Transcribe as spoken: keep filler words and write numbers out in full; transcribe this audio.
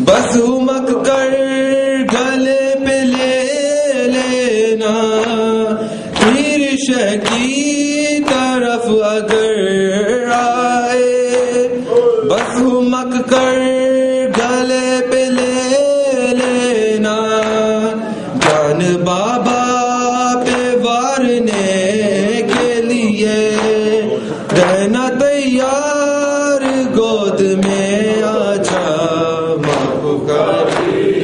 بس مک کر گلے پہ لے لینا، پیر شہ کی طرف اگر آئے، بس مک کر گلے پہ لے لینا، جان بابا پہ وارنے کے لیے رہنا تیار، گود میں آجا ماں پکاری